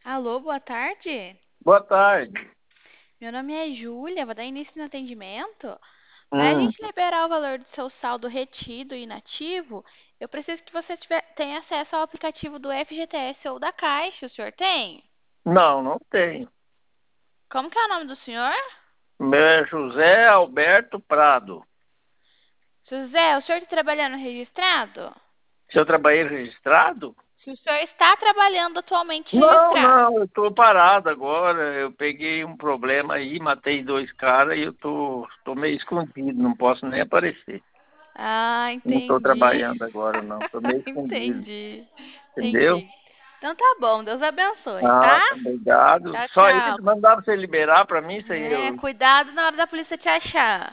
Alô, boa tarde. Boa tarde. Meu nome é Júlia, vou dar início no atendimento. Para a Hum, gente liberar o valor do seu saldo retido e inativo, eu preciso que você tenha acesso ao aplicativo do FGTS ou da Caixa. O senhor tem? não, não tenho. Como que é o nome do senhor? Meu é José Alberto Prado. José, o senhor está trabalhando registrado? Se eu trabalhei registrado? Se o senhor está trabalhando atualmente Não, registrado. não, eu estou parado agora. Eu peguei um problema aí, matei dois caras e eu tô meio escondido, não posso nem aparecer. Ah, Não estou entendi. trabalhando agora, não. Estou meio escondido. Entendi. Entendeu? Entendi. Então tá bom, Deus abençoe, Ah, tá? tá, obrigado. Tchau, Só isso, tchau. mandar pra você liberar pra mim, isso aí É, eu... cuidado na hora da polícia te achar.